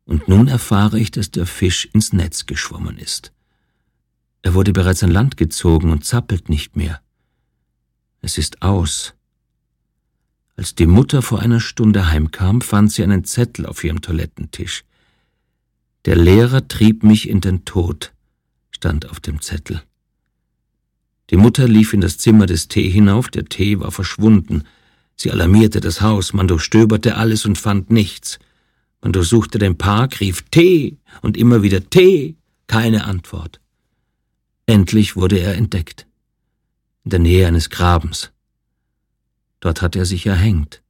Und nun erfahre ich, dass der Fisch ins Netz geschwommen ist. Er wurde bereits an Land gezogen und zappelt nicht mehr. Es ist aus. Als die Mutter vor einer Stunde heimkam, fand sie einen Zettel auf ihrem Toilettentisch. Der Lehrer trieb mich in den Tod, stand auf dem Zettel. Die Mutter lief in das Zimmer des T hinauf, der T war verschwunden. Sie alarmierte das Haus, man durchstöberte alles und fand nichts. Man durchsuchte den Park, rief T und immer wieder T, keine Antwort. Endlich wurde er entdeckt, in der Nähe eines Grabens. Dort hat er sich erhängt.